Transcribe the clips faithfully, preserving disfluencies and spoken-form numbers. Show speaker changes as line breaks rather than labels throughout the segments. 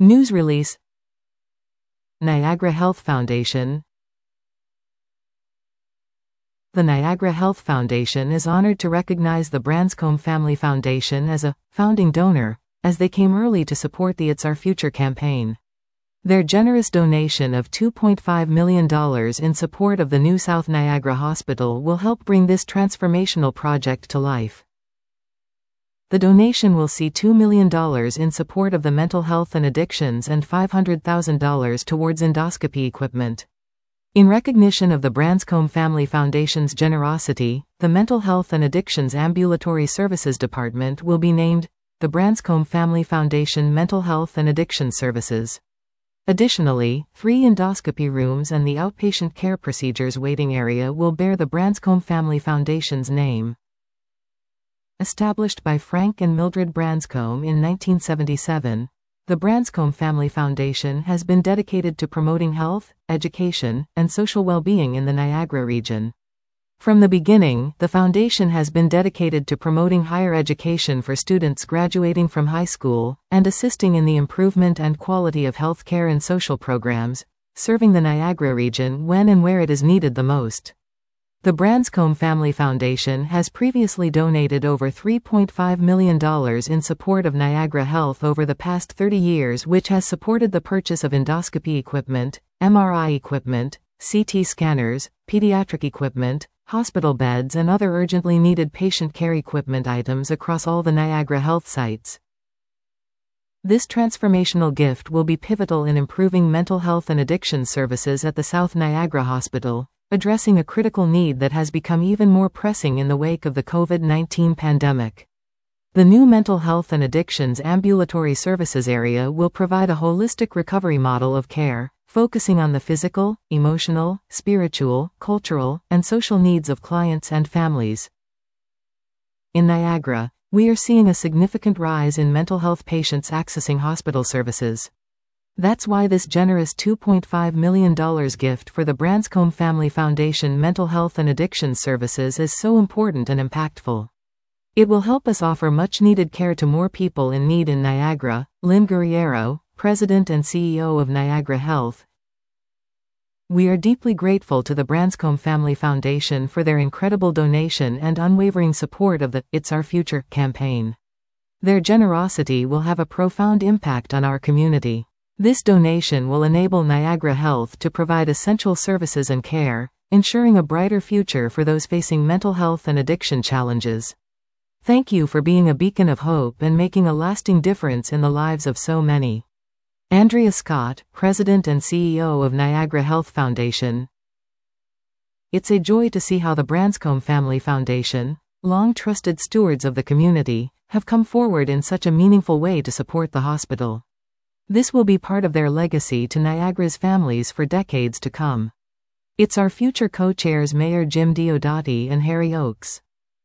News release. Niagara Health Foundation. The Niagara Health Foundation is honored to recognize the Branscombe Family Foundation as a founding donor, as they came early to support the It's Our Future campaign. Their generous donation of two point five million dollars in support of the new South Niagara Hospital will help bring this transformational project to life. The donation will see two million dollars in support of the mental health and addictions and five hundred thousand dollars towards endoscopy equipment. In recognition of the Branscombe Family Foundation's generosity, the Mental Health and Addictions Ambulatory Services Department will be named the Branscombe Family Foundation Mental Health and Addiction Services. Additionally, three endoscopy rooms and the outpatient care procedures waiting area will bear the Branscombe Family Foundation's name. Established by Frank and Mildred Branscombe in nineteen seventy-seven, the Branscombe Family Foundation has been dedicated to promoting health, education, and social well-being in the Niagara region. From the beginning, the foundation has been dedicated to promoting higher education for students graduating from high school, and assisting in the improvement and quality of healthcare and social programs, serving the Niagara region when and where it is needed the most. The Branscombe Family Foundation has previously donated over three point five million dollars in support of Niagara Health over the past thirty years, which has supported the purchase of endoscopy equipment, M R I equipment, C T scanners, pediatric equipment, hospital beds and other urgently needed patient care equipment items across all the Niagara Health sites. This transformational gift will be pivotal in improving mental health and addiction services at the South Niagara Hospital, addressing a critical need that has become even more pressing in the wake of the COVID nineteen pandemic. The new Mental Health and Addictions Ambulatory Services area will provide a holistic recovery model of care, focusing on the physical, emotional, spiritual, cultural, and social needs of clients and families. In Niagara, we are seeing a significant rise in mental health patients accessing hospital services. That's why this generous two point five million dollars gift for the Branscombe Family Foundation Mental Health and Addiction Services is so important and impactful. It will help us offer much-needed care to more people in need in Niagara. Lynn Guerriero, President and C E O of Niagara Health. We are deeply grateful to the Branscombe Family Foundation for their incredible donation and unwavering support of the It's Our Future campaign. Their generosity will have a profound impact on our community. This donation will enable Niagara Health to provide essential services and care, ensuring a brighter future for those facing mental health and addiction challenges. Thank you for being a beacon of hope and making a lasting difference in the lives of so many. Andrea Scott, President and C E O of Niagara Health Foundation. It's a joy to see how the Branscombe Family Foundation, long trusted stewards of the community, have come forward in such a meaningful way to support the hospital. This will be part of their legacy to Niagara's families for decades to come. It's Our Future co-chairs Mayor Jim Diodati and Harry Oakes.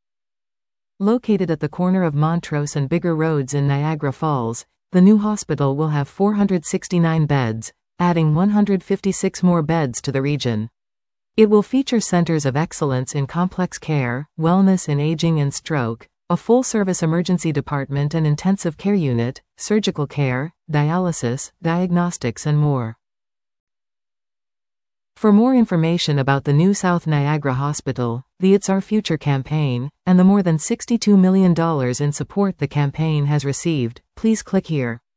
Located at the corner of Montrose and Bigger Roads in Niagara Falls, the new hospital will have four hundred sixty-nine beds, adding one hundred fifty-six more beds to the region. It will feature centers of excellence in complex care, wellness in aging and stroke, a full-service emergency department and intensive care unit, surgical care, dialysis, diagnostics and more. For more information about the new South Niagara Hospital, the It's Our Future campaign, and the more than sixty-two million dollars in support the campaign has received, please click here.